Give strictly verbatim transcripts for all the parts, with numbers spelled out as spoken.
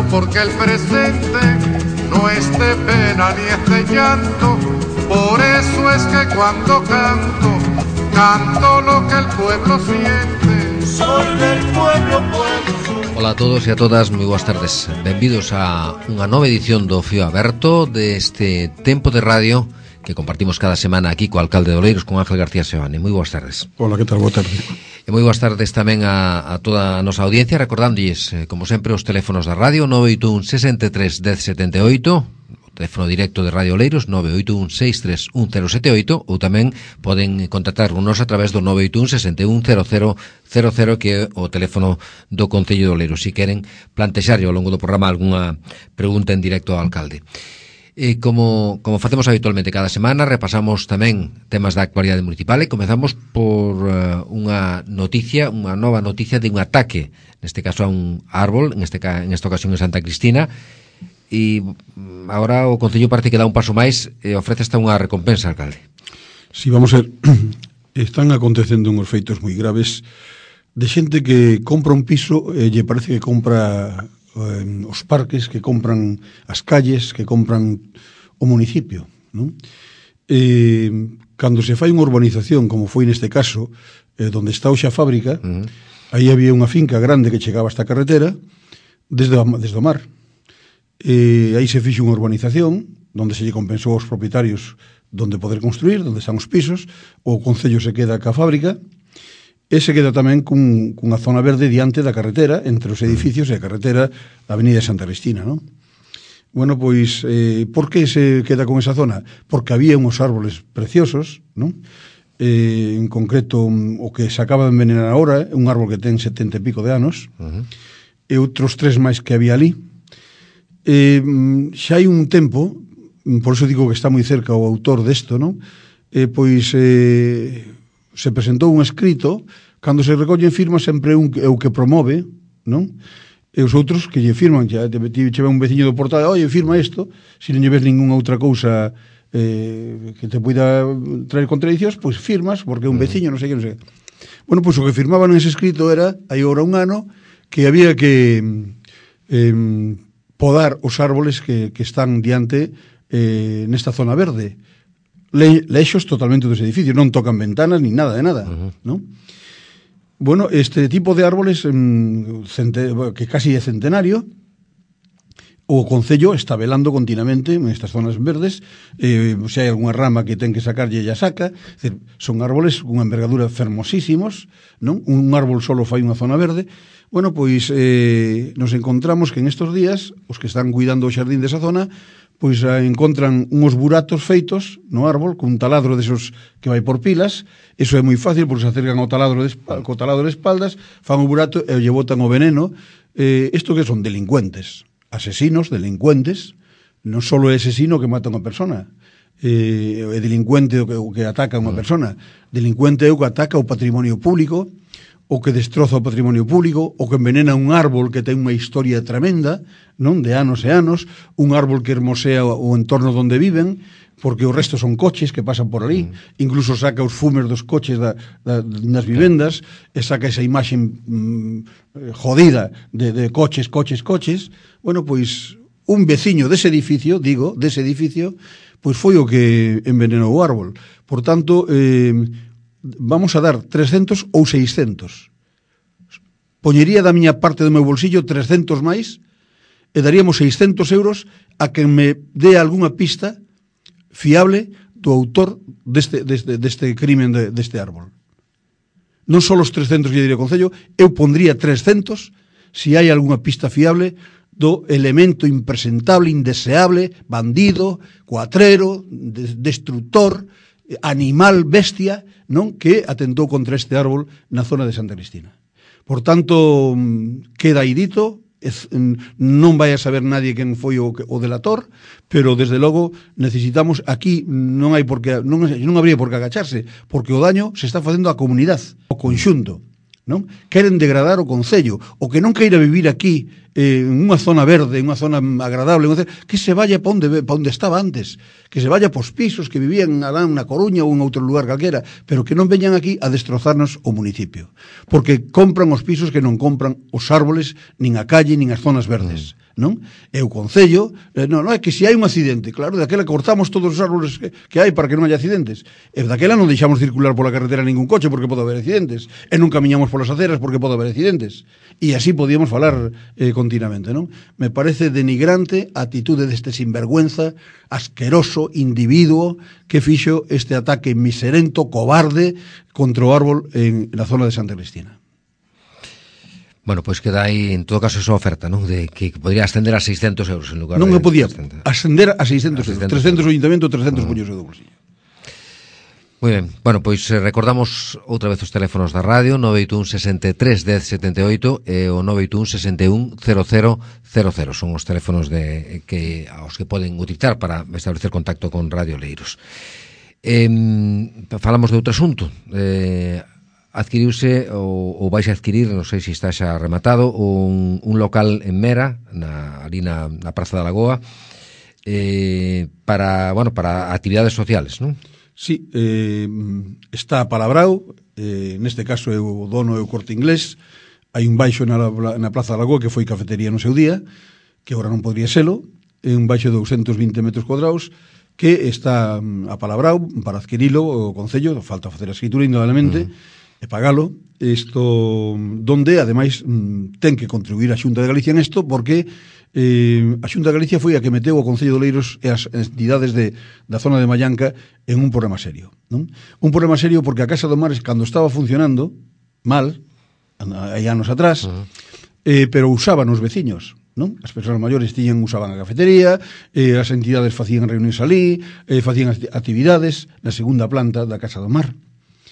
porque el presente no es de pena ni es de llanto. Por eso es que cuando canto, canto lo que el pueblo siente. Soy del pueblo, pueblo. Ola a todos e a todas, moi boas tardes. Benvidos a unha nova edición do Fío Aberto deste tempo de radio que compartimos cada semana aquí co alcalde de Oleiros, con Ángel García Seoane. Moi boas tardes. Hola, que tal? Boa tarde. E moi boas tardes tamén a, a toda a nosa audiencia, recordándolles, eh, como sempre, os teléfonos da radio nove oito un, seis tres, un cero sete oito, o teléfono directo de Radio Oleiros nove oito un, seis tres un, cero sete oito, ou tamén poden contactar con nos a través do nove oito un, seis un, cero cero cero cero, que é o teléfono do Concello de Oleiros, se queren plantexarlle ao longo do programa algunha pregunta en directo ao alcalde. E como, como facemos habitualmente cada semana, repasamos tamén temas da actualidade municipal e comezamos por uh, unha noticia, unha nova noticia de un ataque, neste caso a un árbol, en, este, en esta ocasión en Santa Cristina, e agora o Concello parece que dá un paso máis e ofrece hasta unha recompensa, alcalde. Si, vamos a ver, están acontecendo uns feitos moi graves de xente que compra un piso e lle parece que compra eh, os parques, que compran as calles, que compran o municipio, non? E cando se fai unha urbanización, como foi neste caso, eh, donde está hoxe a fábrica, uh-huh. aí había unha finca grande que chegaba hasta a carretera desde, desde o mar. E aí se fixe unha urbanización donde se lle compensou aos propietarios donde poder construir, donde están os pisos, o Concello se queda ca fábrica e se queda tamén cun, cunha zona verde diante da carretera, entre os edificios e a carretera da Avenida Santa Cristina, non? Bueno, pois, eh, por que se queda con esa zona? Porque había uns árboles preciosos, non? Eh, en concreto, o que se acaba de envenenar agora, un árbol que ten setenta e pico de anos, uh-huh. e outros tres máis que había ali. Eh, xa hai un tempo, por eso digo que está moi cerca o autor desto, non? Eh, pois eh, se presentou un escrito, cando se recollen firmas sempre un, é o que promove, non? E os outros que lle firman, xa te, te, te ve un veciño do portal, oye, firma isto, se non lle ves ninguna outra cousa eh, que te poida traer contradicións, pois firmas, porque é un veciño, non sei que, non sei. Bueno, pois o que firmaban ese escrito era, hai agora un ano, que había que eh, podar os árboles que, que están diante eh, nesta zona verde. Le, leixos totalmente dos edificios, non tocan ventanas ni nada de nada, uh-huh. non? Bueno, este tipo de árboles mmm, cente, que casi é centenario, o Concello está velando continuamente nestas zonas verdes, eh, se hai algunha rama que ten que sacarlle, ya saca. Es decir, son árboles cunha envergadura fermosísimos, non? Un árbol solo fai unha zona verde. Bueno, pois eh, nos encontramos que en estos días os que están cuidando o xardín desa zona pois eh, encontran uns buratos feitos no árbol cun taladro desos que vai por pilas. Eso é moi fácil porque se acercan ao taladro de, co taladro de espaldas, fan o burato e lle botan o veneno. Eh, isto que son delincuentes, asesinos, delincuentes. Non só é asesino que mata unha persona, eh, é delincuente o que, o que ataca unha persona. Delincuente é o que ataca o patrimonio público, o que destroza o patrimonio público, o que envenena un árbol que ten unha historia tremenda, non, de anos e anos, un árbol que hermosea o entorno onde viven, porque o resto son coches que pasan por ali, mm. incluso saca os fumes dos coches da, da, das vivendas, e saca esa imaxe mm, jodida de, de coches, coches, coches. Bueno, pois un veciño dese edificio, digo, dese edificio, pois foi o que envenenou o árbol. Por tanto, eh, vamos a dar trescentos ou seiscentos. Poñería da miña parte do meu bolsillo trescentos máis e daríamos seiscentos euros a que me dé algunha pista fiable do autor deste, deste, deste crimen de, deste árbol. Non só os trescentos que diría o Concello, eu pondría trescentos se hai algunha pista fiable do elemento impresentable, indeseable, bandido, cuatrero, de, destructor, animal, bestia, non, que atentou contra este árbol na zona de Santa Cristina. Por tanto, queda aí dito, es, non vai a saber nadie quen foi o, o delator, pero desde logo necesitamos aquí, non hai por que, non, non habría por que agacharse, porque o daño se está facendo á comunidade, ao conxunto, non? Queren degradar o Concello, o que non queira vivir aquí eh, en unha zona verde, en unha zona agradable, que se vaya para onde, para onde estaba antes, que se vaya pos pisos que vivían alá na Coruña ou en outro lugar calquera, pero que non veñan aquí a destrozarnos o municipio, porque compran os pisos que non compran os árboles, nin a calle, nin as zonas verdes. non? E o Concello, eh, non, non, é que se hai un accidente, claro, daquela cortamos todos os árboles que, que hai para que non haya accidentes, e daquela non deixamos circular pola carretera ningún coche porque pode haber accidentes, e non camiñamos polas aceras porque pode haber accidentes, e así podíamos falar eh, continuamente, non? Me parece denigrante a atitude deste sinvergüenza, asqueroso individuo que fixo este ataque miserento, cobarde, contra o árbol en na zona de Santa Cristina. Bueno, pois pues queda aí, en todo caso, esa oferta, non? De que podría ascender a seiscentos euros en lugar non de... Non podía ascender a seiscentos euros. trescentos o ayuntamiento, trescentos uh-huh. Pollos de do bolsillo. Moi ben. Bueno, pois pues, recordamos outra vez os teléfonos da radio, nove oito un sesenta e tres dez setenta e oito e o nove oito un sesenta e un cero cero cero cero. Son os teléfonos de que aos que poden utilizar para establecer contacto con Radio Oleiros. Eh, falamos de outro asunto. Eh... adquiriuse ou, ou vais a adquirir, non sei se está xa rematado, un, un local en Mera, na, ali na, na Praza da Lagoa, eh, para, bueno, para actividades sociales, non? Sí, eh, está apalabrado, eh, neste caso é o dono é o Corte Inglés, hai un baixo na, na Praza da Lagoa que foi cafetería no seu día, que agora non podría selo, é un baixo de douscentos vinte metros cuadrados, que está apalabrado para adquirilo o Concello, falta facer a escritura indudablemente, uh-huh. e pagalo, isto donde ademais ten que contribuir a Xunta de Galicia en isto, porque eh, a Xunta de Galicia foi a que meteu o Concello de Oleiros e as entidades de, da zona de Mallanca en un problema serio, non? Un problema serio porque a Casa do Mar, cando estaba funcionando mal, hai anos atrás, uh-huh. eh, pero usaban os veciños, non? As persoas maiores tiñan, usaban a cafetería, eh, as entidades facían reunións alí, eh, facían actividades na segunda planta da Casa do Mar.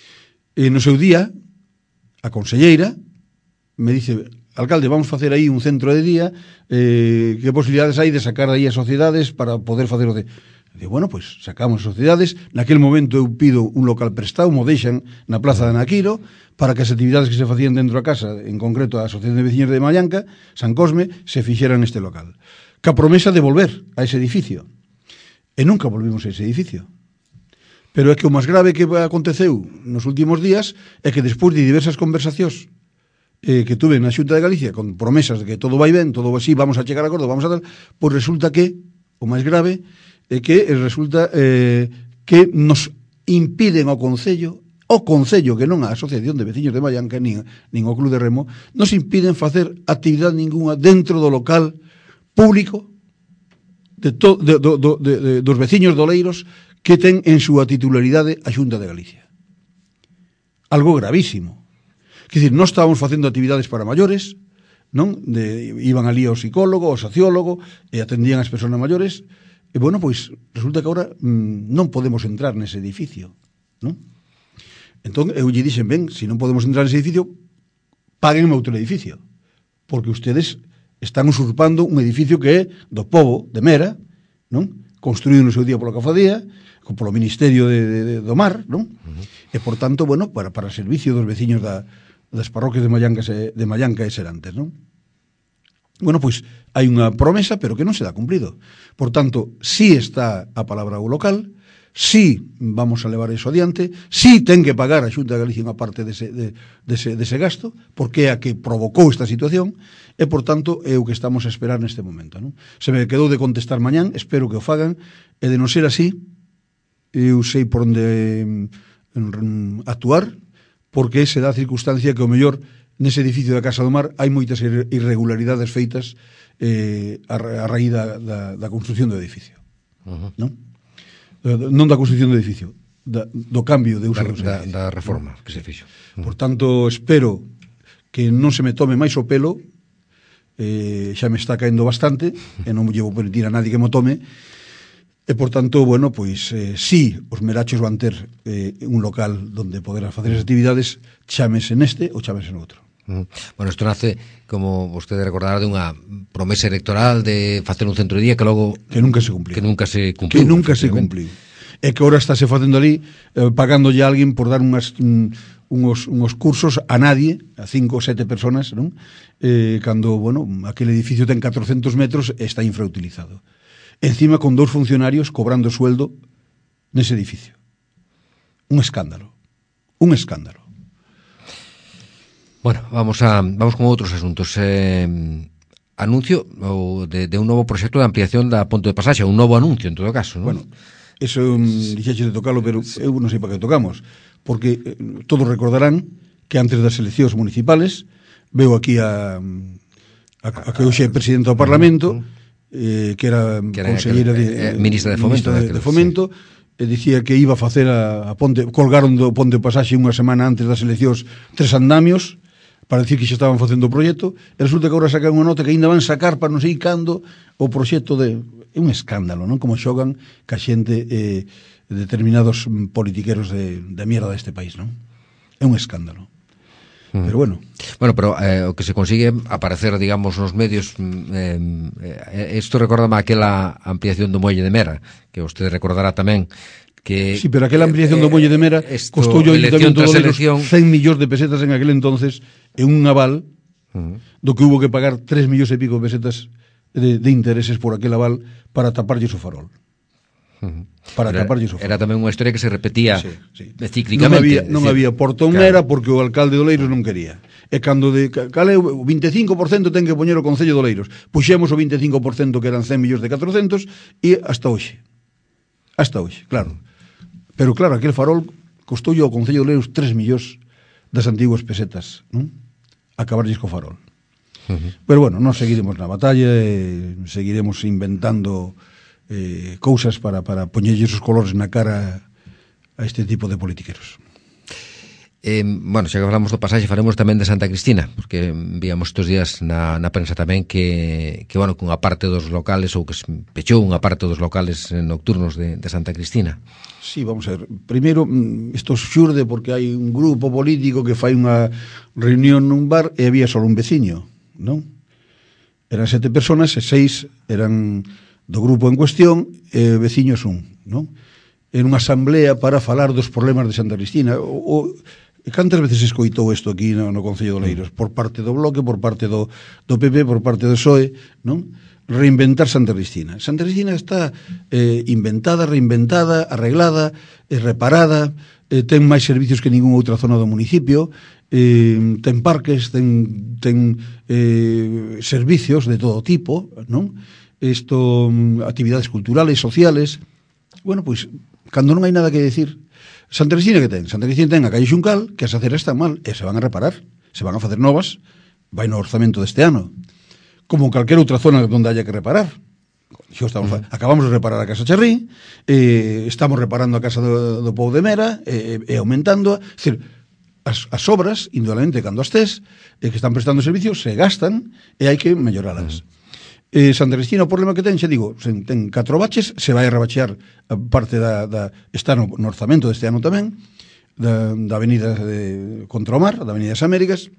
E no seu día, a conselleira me dice: alcalde, vamos facer aí un centro de día, eh, que posibilidades hai de sacar aí as sociedades para poder facer o de... Digo, bueno, pois sacamos as sociedades, naquele momento eu pido un local prestado, mo deixan na Plaza de Anaquiro, para que as actividades que se facían dentro da casa, en concreto a Asociación de Veciños de Mallanca, San Cosme, se fixeran neste local. Ca promesa de volver a ese edificio. E nunca volvimos a ese edificio. Pero é que o máis grave que aconteceu nos últimos días é que despois de diversas conversacións eh, que tuve na Xunta de Galicia con promesas de que todo vai ben, todo así, vamos a chegar a acordo, vamos a tal, pois resulta que o máis grave é que resulta eh, que nos impiden ao Concello, o Concello, que non a Asociación de Veciños de Mallanca nin, nin o Club de Remo, nos impiden facer actividade ninguna dentro do local público de to, de, do, do, de, de, dos veciños de Oleiros que ten en súa titularidade a Xunta de Galicia. Algo gravísimo. Quer dizer, nós estábamos facendo actividades para maiores, non? De, iban ali ao psicólogo, ao sociólogo, e atendían as persoas maiores, e, bueno, pois, resulta que agora mmm, non podemos entrar nese edificio, non? Entón, eu lle dixen, ben, se non podemos entrar nese edificio, paguen outro edificio, porque ustedes están usurpando un edificio que é do pobo de Mera, non? Construído no seu día pola Cofradía, polo Ministerio de, de, de, do Mar, non? Uh-huh. E, por tanto, bueno, para, para servicio dos veciños da, das parroquias de Mallanca, de Mallanca e Serantes, non? Bueno, pois, hai unha promesa, pero que non se dá cumprido. Por tanto, si está a palabra o local, si vamos a levar iso adiante, si ten que pagar a Xunta de Galicia unha parte dese, de, dese, dese gasto, porque é a que provocou esta situación, e, por tanto, é o que estamos a esperar neste momento, non? Se me quedou de contestar mañán, espero que o fagan, e de non ser así, eu sei por onde mm, actuar, porque se dá a circunstancia que o mellor nese edificio da Casa do Mar hai moitas irregularidades feitas eh, a, a raíz da, da, da construción do edificio. Uh-huh. Non? Non da construción do edificio, da, do cambio de uso da, do da, da reforma que se fixo. Uh-huh. Por tanto, espero que non se me tome máis o pelo, eh, xa me está caendo bastante, e non me llevo permitir a nadie que me tome. E, por tanto, bueno, pois, eh, si os merachos van ter eh, un local donde poder facer as actividades, chámese neste ou chámese no outro. Mm. Bueno, isto nace, como vostede recordará, de unha promesa electoral de facer un centro de día que logo... Que nunca se cumpliu. Que nunca se cumpliu. Que nunca se cumpliu. E que ahora estáse facendo ali, eh, pagándolle a alguén por dar unhas, un, unos, unos cursos a nadie, a cinco ou sete personas, non? Eh, cando, bueno, aquele edificio ten catrocentos metros e está infrautilizado. Encima con dous funcionarios cobrando sueldo nese edificio. Un escándalo. Un escándalo. Bueno, vamos a vamos con outros asuntos. Eh, anuncio ou de, de un novo proxecto de ampliación da Ponte de Pasaxe, un novo anuncio en todo caso, non? Bueno, eso um, dixeches de tocalo, pero eu non sei para que tocamos, porque eh, todos recordarán que antes das eleccións municipales veu aquí a, a, a que hoxe é presidente do Parlamento, eh, que era, que era conselleira de, eh, ministra de Fomento, ministra de, de Fomento, sí. E dicía que iba a facer a, a Ponte, colgaron do Ponte de Pasaxe unha semana antes das eleccións tres andamios para decir que xa estaban facendo o proxecto, e resulta que agora sacan unha nota que ainda van sacar para non sei cando o proxecto de... É un escándalo, non? Como xogan ca xente eh, determinados politiqueros de, de mierda deste país, non? É un escándalo. Mm. Pero bueno. Bueno, pero eh, o que se consigue aparecer, digamos, nos medios, eh, eh, isto recordame aquela ampliación do Muelle de Mera, que usted recordará tamén, que sí, pero aquela ampliación do Muelle de Mera costou yo Ayuntamiento de Oleiros cen millóns de pesetas en aquel entonces, en un aval uh-huh. do que hubo que pagar tres millóns e pico de pesetas de, de intereses por aquel aval para taparlle o farol. Uh-huh. Para era, taparlle o farol. Era tamén unha historia que se repetía sí, sí. cíclicamente. Non había, non decir, había portón claro. Mera porque o alcalde de Oleiros non quería. E cando de cal é o vinte e cinco por cento ten que poñer o Concello de Oleiros. Puxemos o vinte e cinco por cento que eran cen millóns de catrocentos e hasta hoxe. Hasta hoxe, claro. Pero claro, aquel farol costou ao Concello de Oleiros tres millóns das antiguas pesetas, non? Acabarlles co farol. Uh-huh. Pero bueno, non seguiremos na batalla, e seguiremos inventando eh, cousas para, para poñerlles os colores na cara a este tipo de politiqueros. Eh, bueno, xa que falamos do Pasaxe, faremos tamén de Santa Cristina, porque víamos estes días na, na prensa tamén que, que bueno, que unha parte dos locales, ou que se pechou unha parte dos locales nocturnos de, de Santa Cristina. Sí, vamos a ver. Primeiro, isto xurde porque hai un grupo político que fai unha reunión nun bar e había só un veciño, non? Eran sete personas e seis eran do grupo en cuestión e veciños un, non? En unha asamblea para falar dos problemas de Santa Cristina. O, o cantas veces escoitou isto aquí no, no Concello de Oleiros? Por parte do Bloque, por parte do, do P P, por parte do P S O E, non? Reinventar Santa Cristina. Santa Cristina está eh, inventada, reinventada, arreglada, eh, reparada, eh, ten máis servicios que ningún outra zona do municipio, eh, ten parques, ten, ten eh, servicios de todo tipo, non? Isto, actividades culturales, sociales. Bueno, pois, cando non hai nada que decir, Santa Cristina que ten? Santa Cristina ten a calle Xuncal, que as aceras están mal, e se van a reparar, se van a facer novas, vai no orzamento deste ano. Como calquera outra zona onde haya que reparar. Xo estamos, uh-huh. Acabamos de reparar a Casa Charrí, eh, estamos reparando a Casa do, do Pou de Mera, e eh, eh, aumentando. É dicir, as, as obras, indudablemente, cando as tes, eh, que están prestando servicios, se gastan e hai que melloralas. Uh-huh. Eh, Santa Cristina, o problema que ten, xa digo, sen, ten catro baches, se vai a rebachear a parte da... da está no, no orzamento deste ano tamén, da, da avenida de, contra o mar, da avenida das Américas.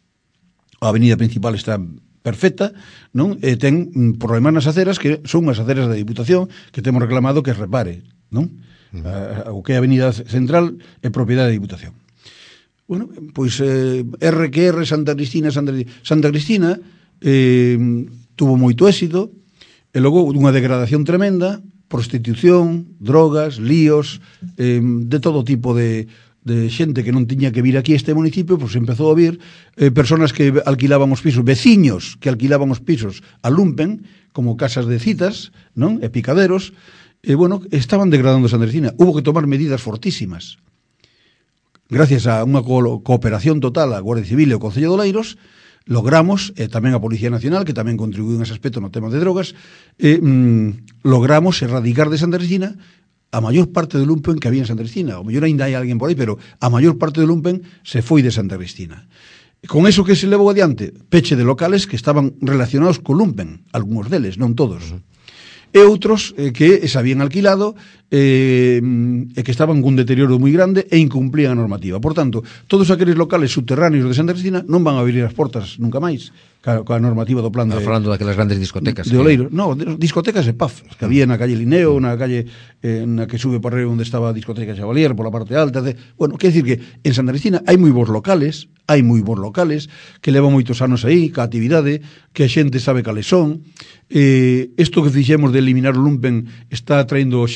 A avenida principal está perfecta, non? E ten problemas nas aceras que son as aceras da Diputación que temos reclamado que repare, non? Uh-huh. A, o que é a avenida central é propiedade da Diputación. Bueno, pois eh, R que R, Santa Cristina, Santa, Santa Cristina eh, tuvo moito éxito e logo unha degradación tremenda, prostitución, drogas, líos, eh, de todo tipo de de xente que non tiña que vir aquí a este municipio, pois empezou a vir eh, personas que alquilaban os pisos, veciños que alquilaban os pisos a lumpen, como casas de citas, non? E picaderos, e bueno, estaban degradando Santa Cristina. Hubo que tomar medidas fortísimas. Gracias a unha co- cooperación total a Guardia Civil e o Concello de Oleiros, logramos, e tamén a Policía Nacional, que tamén contribuiu en ese aspecto no tema de drogas, e, mm, logramos erradicar de Santa Cristina a maior parte do lumpen que había en Santa Cristina. O mellor ainda hai alguén por aí, pero a maior parte do lumpen se foi de Santa Cristina. Con eso que se levou adiante, peche de locales que estaban relacionados co lumpen, algúns deles, non todos. Uh-huh. E outros eh, que se habían alquilado eh, e que estaban cun deterioro moi grande e incumplían a normativa. Por tanto, todos aqueles locales subterráneos de Santa Cristina non van a abrir as portas nunca máis ca, ca normativa do plan de... Falando daquelas grandes discotecas. De Oleiros. Que... No, discotecas e pub, que había na calle Lineo, na calle eh, na que sube para arriba onde estaba a discoteca Xavalier, pola parte alta. De... Bueno, quer decir que en Santa Cristina hai moi bons locales, hai moi bons locales, que levan moitos anos aí, ca actividade, que a xente sabe cales son. Eh, isto que fixemos de eliminar o lumpen está traendo xente nova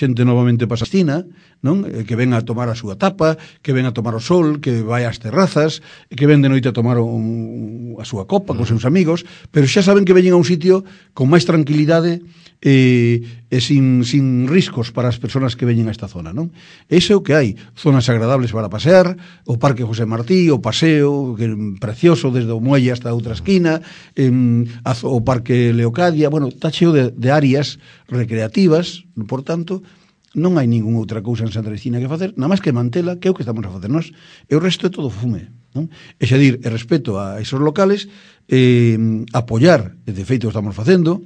novamente para a Stina, non? Que ven a tomar a súa tapa, que ven a tomar o sol, que vai ás terrazas, que ven de noite a tomar un, a súa copa cos seus amigos, pero xa saben que veñen a un sitio con máis tranquilidade e, e sin, sin riscos para as persoas que veñen a esta zona, non? Ese é o que hai, zonas agradables para pasear, o Parque José Martí, o paseo, que é precioso desde o muelle hasta a outra esquina, em, o Parque Leocadia, bueno, está cheo de, de áreas recreativas, por tanto, non hai ninguna outra cousa en Santa Cristina que facer, nada máis que mantela, que é o que estamos a facer nós, e o resto é todo fume, non? E xa dir, e respecto a esos locales, eh, apoiar, e de feito estamos facendo,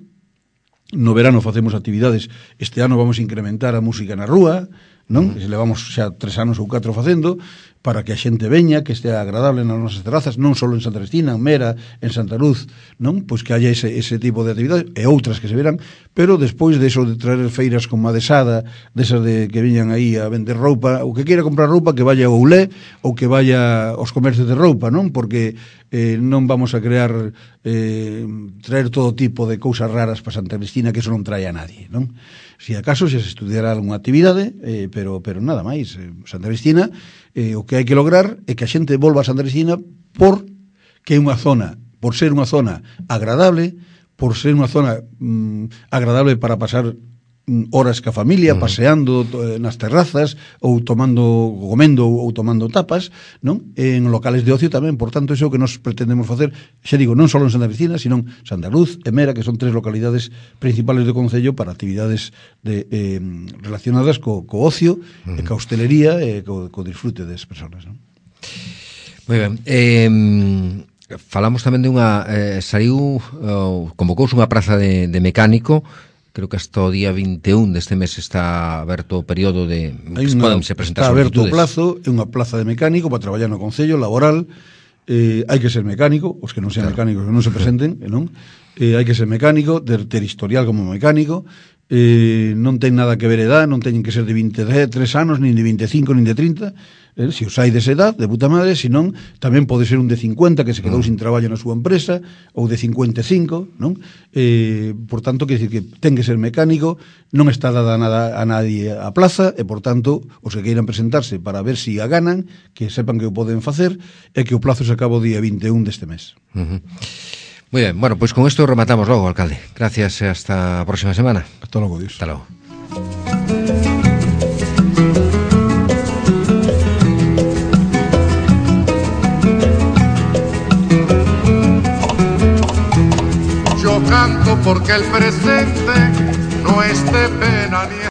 no verano facemos actividades, este ano vamos a incrementar a música na rúa, non? Que se levamos xa tres anos ou catro facendo, para que a xente veña, que estea agradable nas nosas terrazas, non só en Santa Cristina, en Mera, en Santa Luz, non? Pois que haya ese, ese tipo de actividades, e outras que se verán, pero despois de eso de traer feiras como a de Sada, desas de que viñan aí a vender roupa, o que queira comprar roupa, que vaya ao Oulé, ou que vaya aos comercios de roupa, non? Porque eh, non vamos a crear, eh, traer todo tipo de cousas raras para Santa Cristina, que eso non trae a nadie, non? Si acaso se estudiará algunha actividade, eh, pero, pero nada máis. Eh, Santa Cristina, eh, o que hai que lograr é que a xente volva a Santa Cristina por que é unha zona, por ser unha zona agradable, por ser unha zona mm, agradable para pasar mm, horas ca familia, uh-huh. paseando eh, nas terrazas, ou tomando, comendo ou tomando tapas, non? En locales de ocio tamén, por tanto, iso é o que nos pretendemos facer, xa digo, non só en Santa Cristina, sino Santa Luz e Mera, que son tres localidades principales do concello para actividades de, eh, relacionadas co, co ocio, uh-huh. e ca hostelería e co, co disfrute das persoas, non? Moi ben. Eh, falamos tamén de unha eh, saiu, uh, convocouse unha praza de, de mecánico. Creo que hasta o día vinte e un deste mes está aberto o período de que unha, poden se presentar está aberto o solicitudes. plazo, é unha plaza de mecánico para traballar no concello laboral. Eh, hai que ser mecánico, os que non sean claro. mecánicos non se presenten, non? Eh, hai que ser mecánico, ter, ter historial como mecánico, eh, non ten nada que ver edad, non teñen que ser de vinte e tres anos, nin de vinte e cinco, nin de trinta, eh, se os hai desa edad, de puta madre, senón tamén pode ser un de cincuenta que se quedou mm. sin traballo na súa empresa, ou de cincuenta e cinco, non? Eh, por tanto, que decir que ten que ser mecánico, non está dada nada a nadie a plaza, e por tanto, os que queiran presentarse para ver si a ganan, que sepan que o poden facer, e que o plazo se acaba o día vinte e un deste mes. Uh-huh. Muy bien, bueno, pues con esto rematamos luego, alcalde. Gracias, hasta la próxima semana. Hasta luego, Dios. Hasta luego. Yo canto porque el presente no es de pena ni